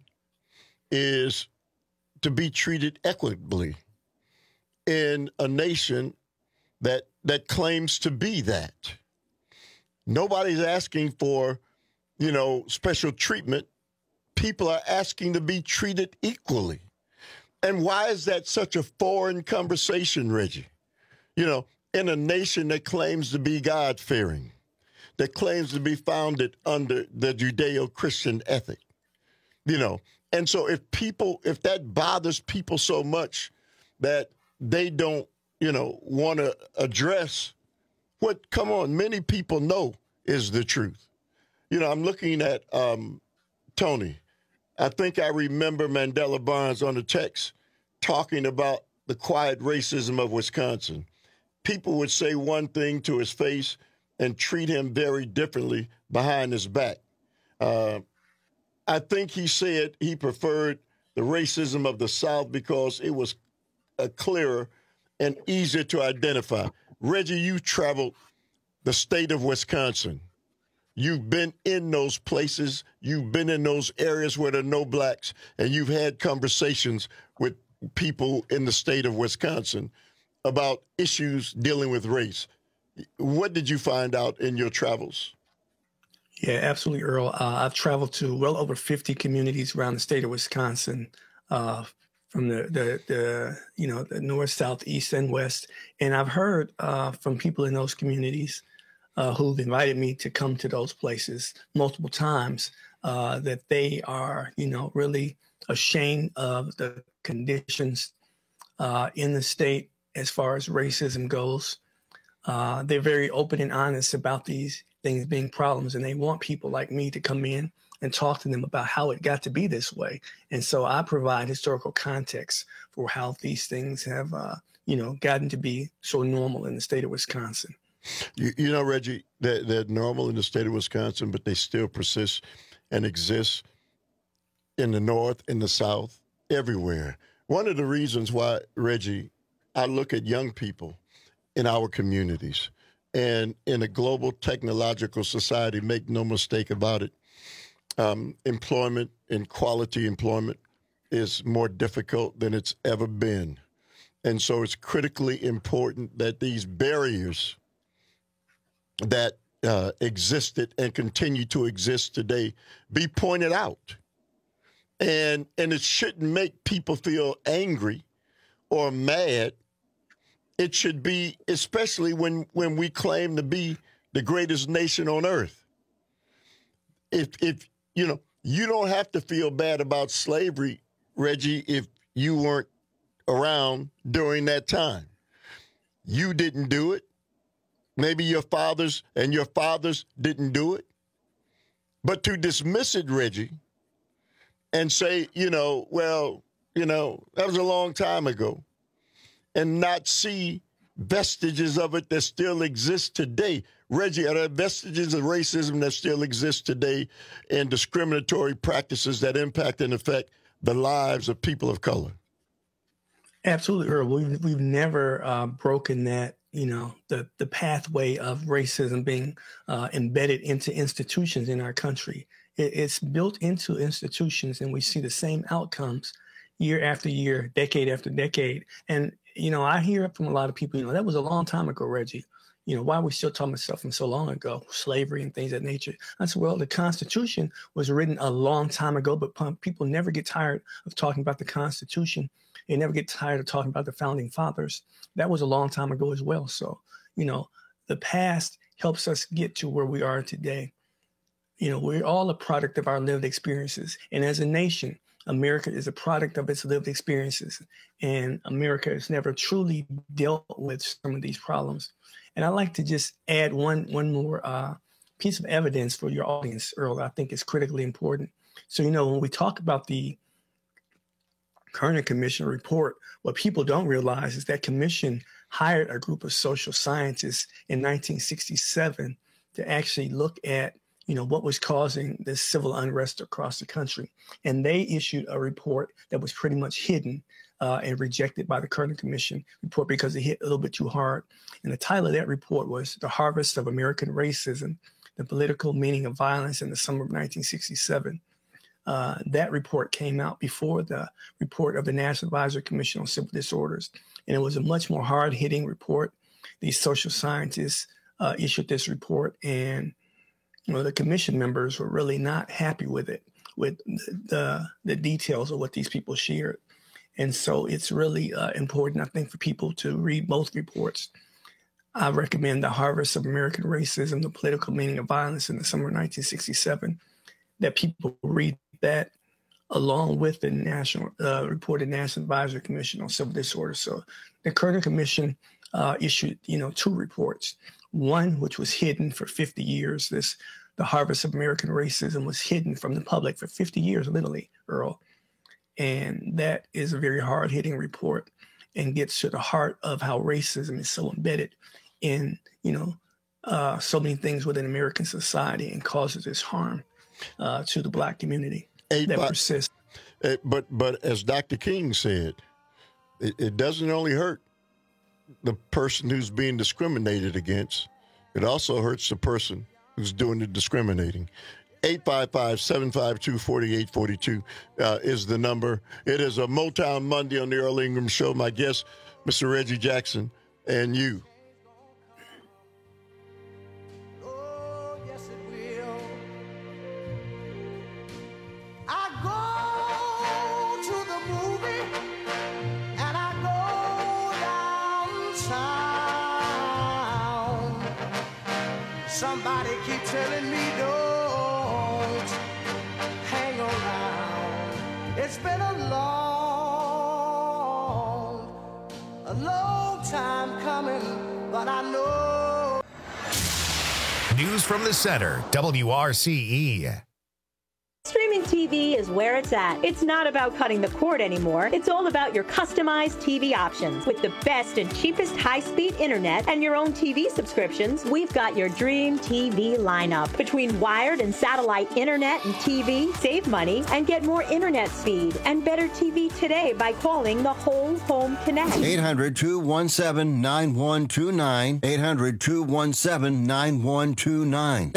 is to be treated equitably in a nation that claims to be that. Nobody's asking for, special treatment. People are asking to be treated equally. And why is that such a foreign conversation, Reggie? In a nation that claims to be God-fearing, that claims to be founded under the Judeo-Christian ethic, And so if that bothers people so much that they don't, want to address what, many people know is the truth. I'm looking at Tony. I think I remember Mandela Barnes on the text talking about the quiet racism of Wisconsin. People would say one thing to his face and treat him very differently behind his back. I think he said he preferred the racism of the South because it was clearer and easier to identify. Reggie, you traveled the state of Wisconsin. You've been in those places. You've been in those areas where there are no blacks, and you've had conversations with people in the state of Wisconsin about issues dealing with race. What did you find out in your travels? Yeah, absolutely, Earl. I've traveled to well over 50 communities around the state of Wisconsin, from the north, south, east, and west. And I've heard from people in those communities who've invited me to come to those places multiple times, that they are, really ashamed of the conditions in the state as far as racism goes. They're very open and honest about these things being problems, and they want people like me to come in and talk to them about how it got to be this way. And so I provide historical context for how these things have, gotten to be so normal in the state of Wisconsin. Reggie, they're normal in the state of Wisconsin, but they still persist and exist in the North, in the South, everywhere. One of the reasons why, Reggie, I look at young people in our communities and in a global technological society, make no mistake about it, employment and quality employment is more difficult than it's ever been. And so it's critically important that these barriers that existed and continue to exist today be pointed out. And it shouldn't make people feel angry or mad it should be, especially when we claim to be the greatest nation on earth. If you know, you don't have to feel bad about slavery, Reggie, if you weren't around during that time. You didn't do it. Maybe your fathers didn't do it. But to dismiss it, Reggie, and say, that was a long time ago, and not see vestiges of it that still exist today. Reggie, are there vestiges of racism that still exist today and discriminatory practices that impact and affect the lives of people of color? Absolutely, Earl. We've never broken that, the pathway of racism being embedded into institutions in our country. It's built into institutions, and we see the same outcomes year after year, decade after decade. And, I hear from a lot of people, that was a long time ago, Reggie. Why are we still talking about stuff from so long ago, slavery and things of that nature? I said, well, the Constitution was written a long time ago, but people never get tired of talking about the Constitution. They never get tired of talking about the Founding Fathers. That was a long time ago as well. So, the past helps us get to where we are today. We're all a product of our lived experiences. And as a nation, America is a product of its lived experiences. And America has never truly dealt with some of these problems. And I'd like to just add one more piece of evidence for your audience, Earl, I think is critically important. So, when we talk about the Kerner Commission report, what people don't realize is that commission hired a group of social scientists in 1967 to actually look at, what was causing this civil unrest across the country. And they issued a report that was pretty much hidden and rejected by the Kerner Commission report because it hit a little bit too hard. And the title of that report was The Harvest of American Racism, the Political Meaning of Violence in the Summer of 1967. That report came out before the report of the National Advisory Commission on Civil Disorders. And it was a much more hard-hitting report. These social scientists issued this report, and the commission members were really not happy with it, with the details of what these people shared. And so it's really important, I think, for people to read both reports. I recommend The Harvest of American Racism, the Political Meaning of Violence in the Summer of 1967, that people read that along with the national reported National Advisory Commission on Civil Disorders. So the Kerner Commission issued, 2 reports. One, which was hidden for 50 years. The Harvest of American Racism was hidden from the public for 50 years, literally, Earl. And that is a very hard-hitting report and gets to the heart of how racism is so embedded in, so many things within American society and causes this harm to the Black community that persists. But as Dr. King said, it doesn't only hurt the person who's being discriminated against. It also hurts the person who's doing the discriminating. 855-752-4842 is the number. It is a Motown Monday on the Earl Ingram Show. My guest, Mr. Reggie Jackson, and you. Oh, yes, it will. I go to the movie and I go downtown. Somebody keep telling me don't hang around. It's been a long time coming, but I know. News from the Center, WRCE. Streaming TV is where it's at. It's not about cutting the cord anymore. It's all about your customized TV options. With the best and cheapest high-speed internet and your own TV subscriptions, we've got your dream TV lineup. Between wired and satellite internet and TV, save money and get more internet speed and better TV today by calling the Whole Home Connect. 800-217-9129. 800-217-9129.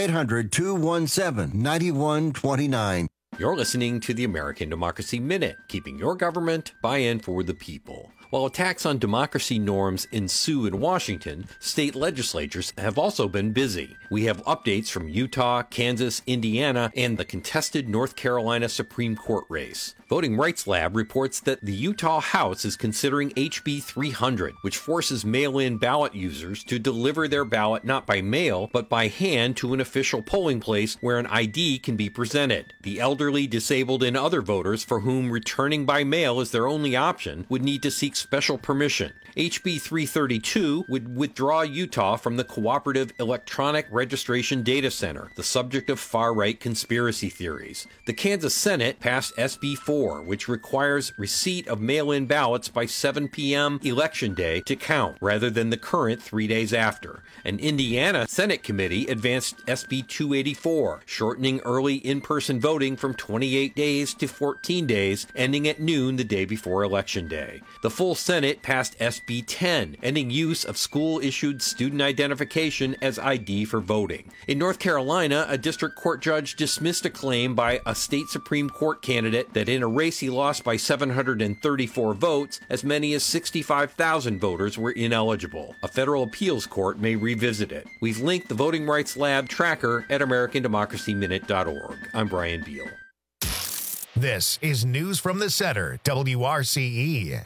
800-217-9129. You're listening to the American Democracy Minute, keeping your government by and for the people. While attacks on democracy norms ensue in Washington, state legislatures have also been busy. We have updates from Utah, Kansas, Indiana, and the contested North Carolina Supreme Court race. Voting Rights Lab reports that the Utah House is considering HB 300, which forces mail-in ballot users to deliver their ballot not by mail, but by hand to an official polling place where an ID can be presented. The elderly, disabled, and other voters for whom returning by mail is their only option would need to seek special permission. HB 332 would withdraw Utah from the Cooperative Electronic Registration Data Center, the subject of far-right conspiracy theories. The Kansas Senate passed SB 4, which requires receipt of mail-in ballots by 7 p.m. Election Day to count, rather than the current 3 days after. An Indiana Senate committee advanced SB 284, shortening early in-person voting from 28 days to 14 days, ending at noon the day before Election Day. The full Senate passed SB 10, ending use of school-issued student identification as ID for voting. In North Carolina, a district court judge dismissed a claim by a state Supreme Court candidate that in a race he lost by 734 votes, as many as 65,000 voters were ineligible. A federal appeals court may revisit it. We've linked the Voting Rights Lab tracker at AmericanDemocracyMinute.org. I'm Brian Beal. This is News from the Center, WRCE.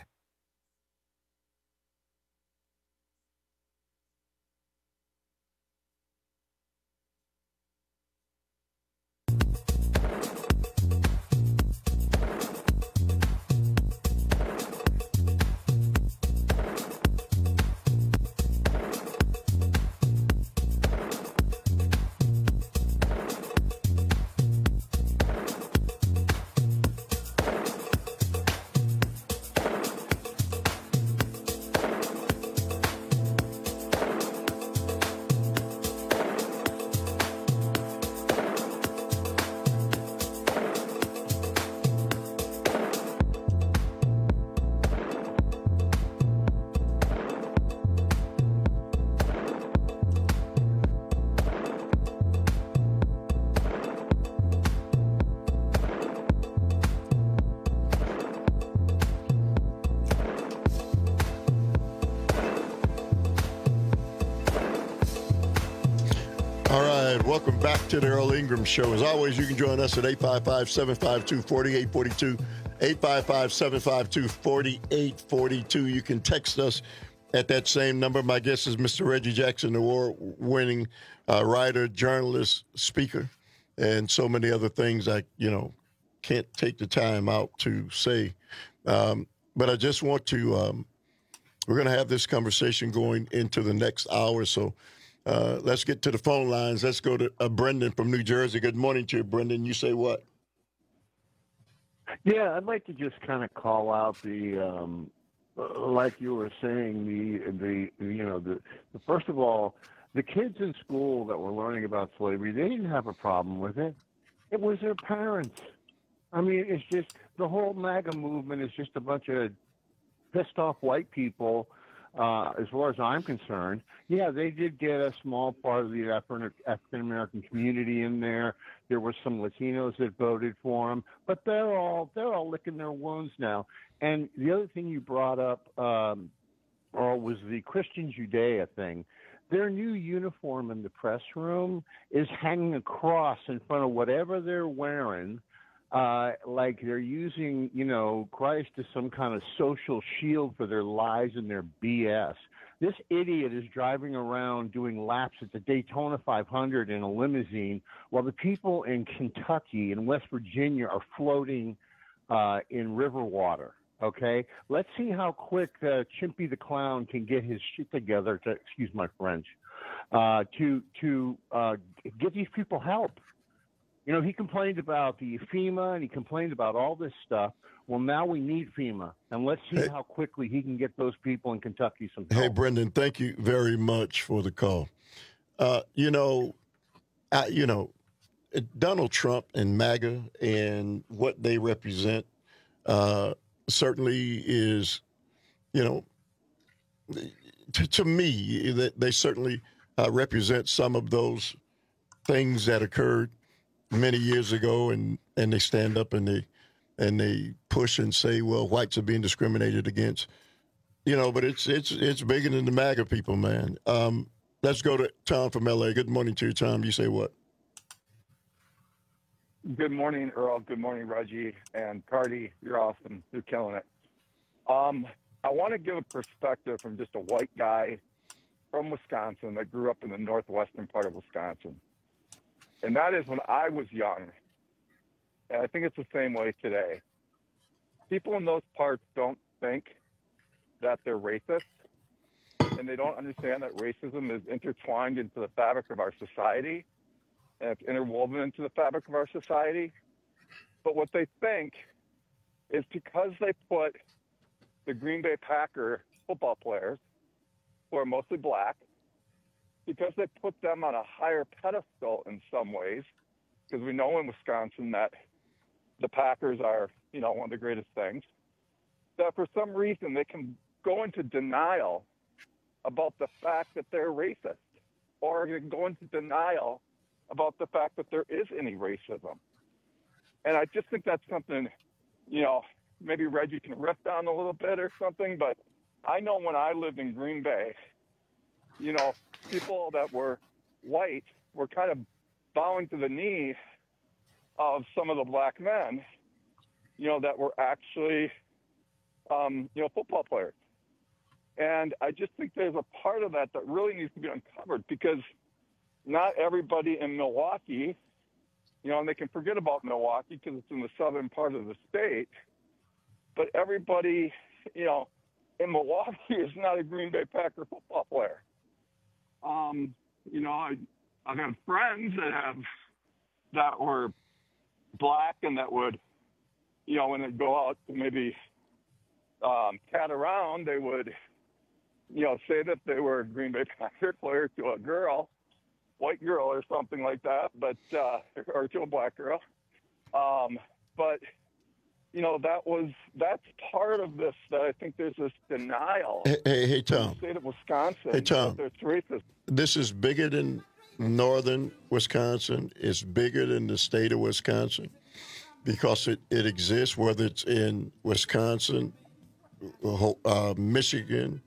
Welcome back to the Earl Ingram Show. As always, you can join us at 855-752-4842, 855-752-4842. You can text us at that same number. My guest is Mr. Reggie Jackson, award-winning writer, journalist, speaker, and so many other things I, can't take the time out to say. But I just want to, we're going to have this conversation going into the next hour, so let's get to the phone lines. Let's go to Brendan from New Jersey. Good morning to you, Brendan. You say what? Yeah, I'd like to just kind of call out the, like you were saying, the first of all, the kids in school that were learning about slavery, they didn't have a problem with it. It was their parents. I mean, it's just the whole MAGA movement is just a bunch of pissed off white people. As far as I'm concerned, yeah, they did get a small part of the African-American community in there. There were some Latinos that voted for them, but they're all licking their wounds now. And the other thing you brought up, was the Christian Judea thing. Their new uniform in the press room is hanging across in front of whatever they're wearing. Like they're using, Christ as some kind of social shield for their lies and their BS. This idiot is driving around doing laps at the Daytona 500 in a limousine while the people in Kentucky and West Virginia are floating in river water. Okay? Let's see how quick Chimpy the Clown can get his shit together, excuse my French, to get these people help. He complained about the FEMA and he complained about all this stuff. Well, now we need FEMA, and let's see how quickly he can get those people in Kentucky some help. Hey, Brendan, thank you very much for the call. Donald Trump and MAGA and what they represent certainly is, to me, that they certainly represent some of those things that occurred many years ago, and they stand up and they push and say, well, whites are being discriminated against. but it's bigger than the MAGA people, man. Let's go to Tom from L.A. Good morning to you, Tom. You say what? Good morning, Earl. Good morning, Reggie. And Cardi, you're awesome. You're killing it. I want to give a perspective from just a white guy from Wisconsin that grew up in the northwestern part of Wisconsin. And that is when I was young, and I think it's the same way today, people in those parts don't think that they're racist, and they don't understand that racism is intertwined into the fabric of our society, and it's interwoven into the fabric of our society. But what they think is because they put the Green Bay Packer football players, who are mostly black, because they put them on a higher pedestal in some ways, because we know in Wisconsin that the Packers are, one of the greatest things, that for some reason they can go into denial about the fact that they're racist, or they can go into denial about the fact that there is any racism. And I just think that's something, maybe Reggie can riff down a little bit or something, but I know when I lived in Green Bay, people that were white were kind of bowing to the knee of some of the black men, that were actually, football players. And I just think there's a part of that really needs to be uncovered, because not everybody in Milwaukee, and they can forget about Milwaukee because it's in the southern part of the state, but everybody, in Milwaukee is not a Green Bay Packer football player. I've had friends that were black and that would, when they go out to maybe cat around, they would, say that they were a Green Bay Packer player to a girl, white girl or something like that, but or to a black girl. But that's part of this, that I think there's this denial. Hey, Tom. In the state of Wisconsin. Hey, Tom. That there's racism. This is bigger than northern Wisconsin. It's bigger than the state of Wisconsin, because it exists, whether it's in Wisconsin, Michigan,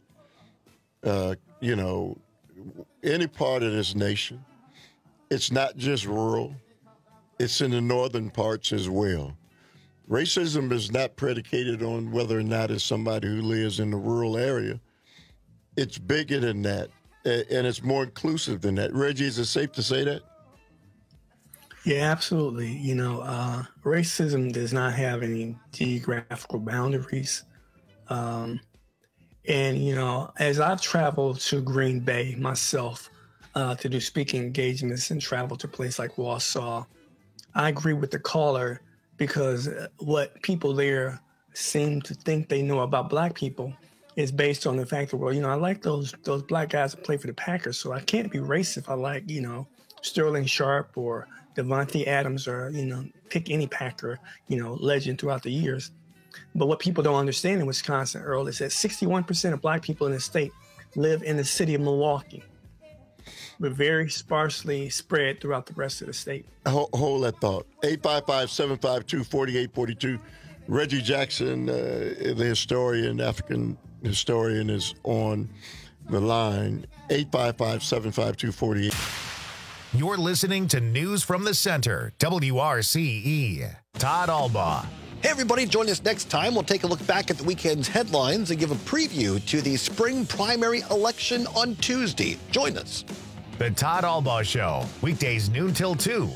any part of this nation. It's not just rural. It's in the northern parts as well. Racism is not predicated on whether or not it's somebody who lives in the rural area. It's bigger than that, and it's more inclusive than that. Reggie, is it safe to say that? Yeah, absolutely. Racism does not have any geographical boundaries. And, as I've traveled to Green Bay myself to do speaking engagements and travel to places like Wausau, I agree with the caller, because what people there seem to think they know about black people is based on the fact that, I like those black guys that play for the Packers, so I can't be racist if I like, Sterling Sharp or Devontae Adams or, pick any Packer, legend throughout the years. But what people don't understand in Wisconsin, Earl, is that 61% of black people in the state live in the city of Milwaukee. We're very sparsely spread throughout the rest of the state. Hold that thought. 855-752-4842. Reggie Jackson, the historian, African historian, is on the line. 855-752-4842. You're listening to News from the Center, WRCE. Todd Albaugh. Hey, everybody, join us next time. We'll take a look back at the weekend's headlines and give a preview to the spring primary election on Tuesday. Join us. The Todd Albaugh Show, weekdays noon till 2.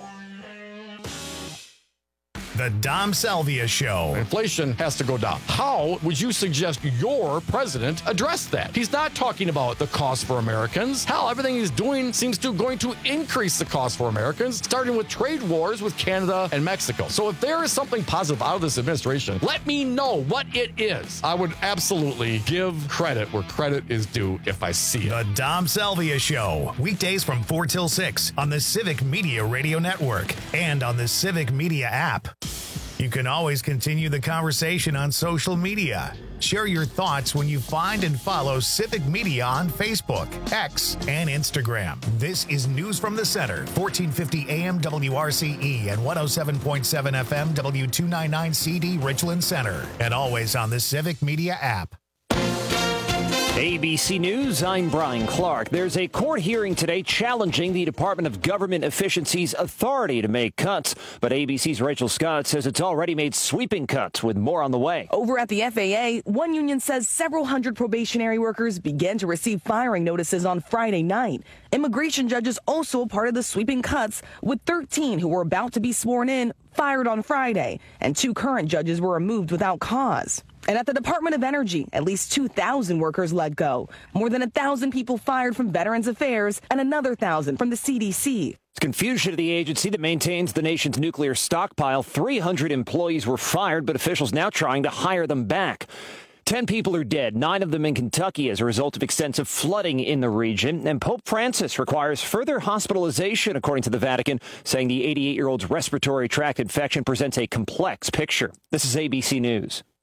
The Dom Salvia Show. Inflation has to go down. How would you suggest your president address that? He's not talking about the cost for Americans. Hell, everything he's doing seems to going to increase the cost for Americans, starting with trade wars with Canada and Mexico. So if there is something positive out of this administration, let me know what it is. I would absolutely give credit where credit is due if I see it. The Dom Salvia Show, weekdays from 4 till 6 on the Civic Media Radio Network and on the Civic Media app. You can always continue the conversation on social media. Share your thoughts when you find and follow Civic Media on Facebook, X, and Instagram. This is News from the Center, 1450 AM WRCE and 107.7 FM W299CD Richland Center, and always on the Civic Media app. ABC News, I'm Brian Clark. There's a court hearing today challenging the Department of Government Efficiency's authority to make cuts. But ABC's Rachel Scott says it's already made sweeping cuts, with more on the way. Over at the FAA, one union says several hundred probationary workers began to receive firing notices on Friday night. Immigration judges also a part of the sweeping cuts, with 13 who were about to be sworn in fired on Friday, and 2 current judges were removed without cause. And at the Department of Energy, at least 2,000 workers let go, more than 1,000 people fired from Veterans Affairs, and another 1,000 from the CDC. It's confusion at the agency that maintains the nation's nuclear stockpile. 300 employees were fired, but officials now trying to hire them back. 10 people are dead, 9 of them in Kentucky as a result of extensive flooding in the region. And Pope Francis requires further hospitalization, according to the Vatican, saying the 88-year-old's respiratory tract infection presents a complex picture. This is ABC News.